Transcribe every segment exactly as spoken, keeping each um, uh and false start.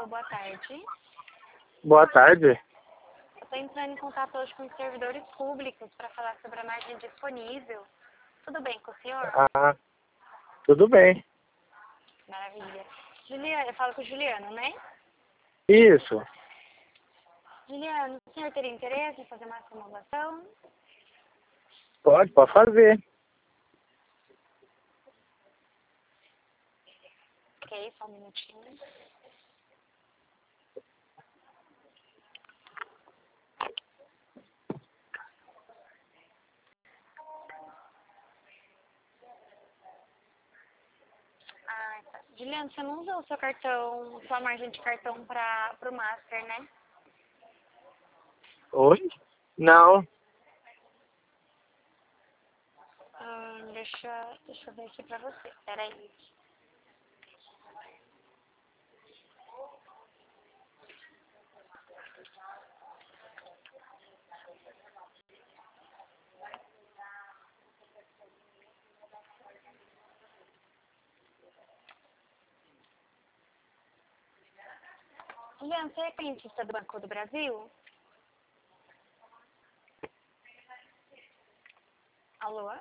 Alô, boa tarde. Boa tarde. Eu estou entrando em contato hoje com os servidores públicos para falar sobre a margem disponível. Tudo bem com o senhor? Ah, tudo bem. Maravilha. Juliana, eu falo com o Juliano, né? Isso. Juliano, o senhor teria interesse em fazer uma simulação? Pode, pode fazer. Ok, só um minutinho. Ah, tá. Juliano, você não usa o seu cartão, sua margem de cartão para o Master, né? Oi? Não. Hum, deixa, deixa eu ver aqui pra você. Peraí. Juliano, você é clientista do Banco do Brasil? Alô?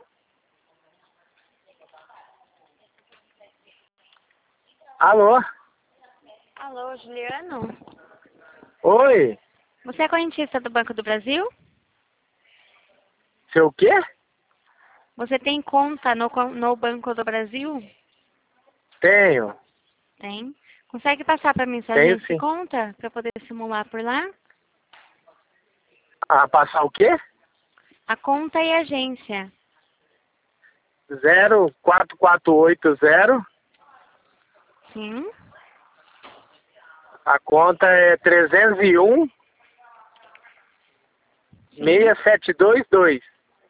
Alô? Alô, Juliano? Oi? Você é clientista do Banco do Brasil? Seu o quê? Você tem conta no, no Banco do Brasil? Tenho. Tem. Consegue passar para mim sua Tenho agência e sim. conta para poder simular por lá? Ah, passar o quê? A conta e a agência. Zero quatro quatro oito zero. Sim. A conta é trezentos e um, Sim. seis sete dois dois.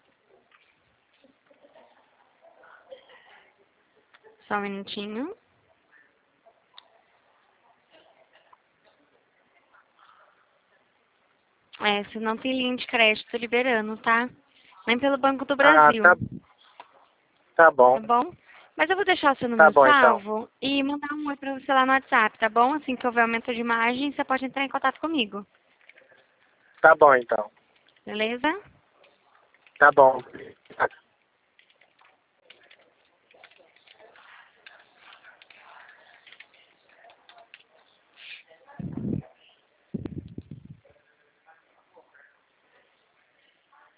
Só um minutinho. É, você não tem linha de crédito liberando, tá? Nem pelo Banco do Ah, Brasil. tá, tá bom. Tá bom? Mas eu vou deixar o seu Tá número bom então. salvo e mandar um oi pra você lá no WhatsApp, tá bom? Assim que houver aumento de imagem, você pode entrar em contato comigo. Tá bom então. Beleza? Tá bom.